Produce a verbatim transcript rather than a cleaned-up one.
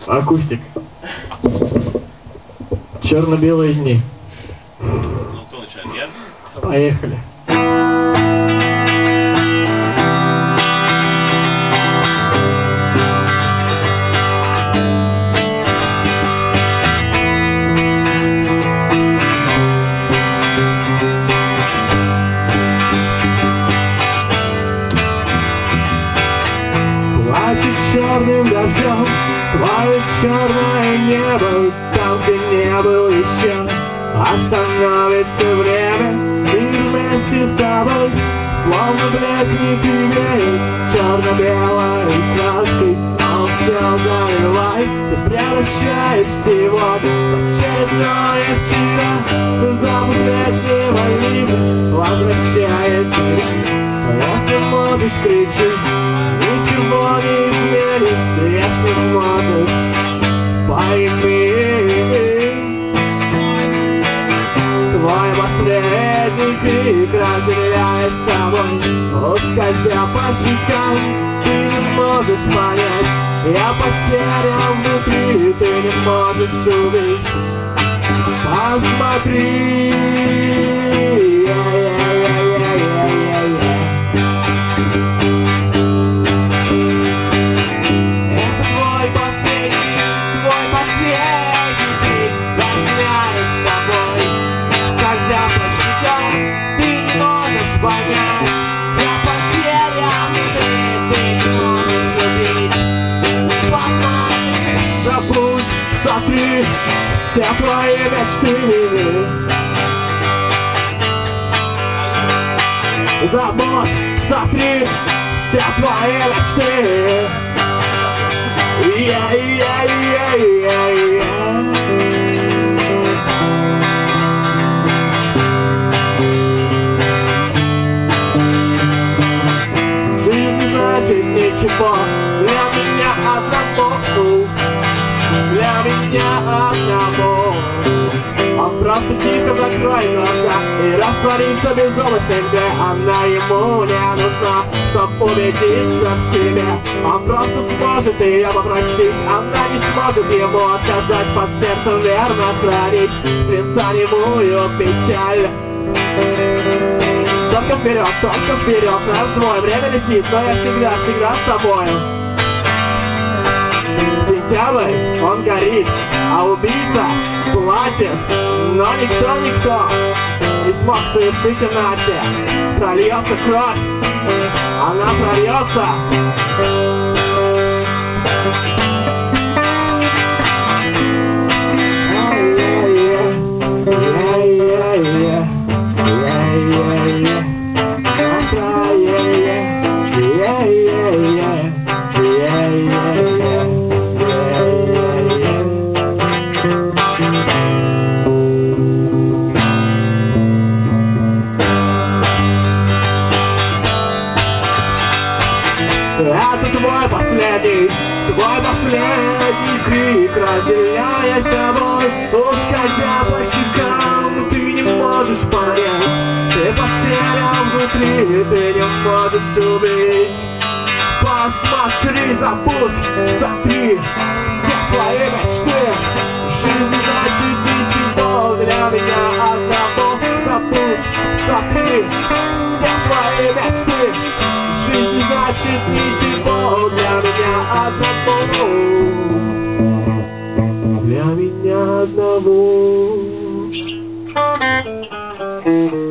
Акустик. Черно-белые дни. Ну, кто начинает? Я? Поехали. Плачет черным дождем твое черное небо, там, где не был еще. Остановится время, и вместе с тобой словно блекнет и веет черно-белой краской. Он все заливает, ты превращаешь сегодня в очередное вчера. Запах летнего ливня возвращает тебя. Если можешь, кричи, ничего не изменишь. Если можешь, пойми, твой последний крик разделяет с тобой. Скользя по щекам, ты не можешь понять. Я потерян внутри, ты не можешь увидеть. Посмотри, это твой последний, твой последний крик разделяет с тобой. Скользя по щекам, ты не можешь понять. Я потерян внутри, ты не можешь убить. Посмотри, забудь, сотри все твои мечты. Забудь, сотри все твои мечты. Yeah-yeah-yeah-yeah-yeah. Значит ничего для меня одного, для меня одного. Он просто тихо закрой глаза и растворится безоблачно, где она ему не нужна, чтоб убедиться в себе. Он просто сможет ее попросить, она не сможет ему отказать, под сердцем верно хранить свинца немую печаль. Только вперед, только вперед, нас двое, время летит, но я всегда, всегда с тобою. Сентябрь, он горит, а убийца плачет, но никто, никто не смог совершить иначе. Прольется кровь, она прольется. Это твой последний, твой последний крик, разделяя с тобой, ускользя по щекам, ты не можешь понять, ты потерян внутри, ты не можешь убить. Посмотри, забудь, сотри все свои мечты. Жизнь не значит ничего для меня одного. Забудь, сотри все твои мечты. Жизнь не значит ничего для меня одного. Для меня одного.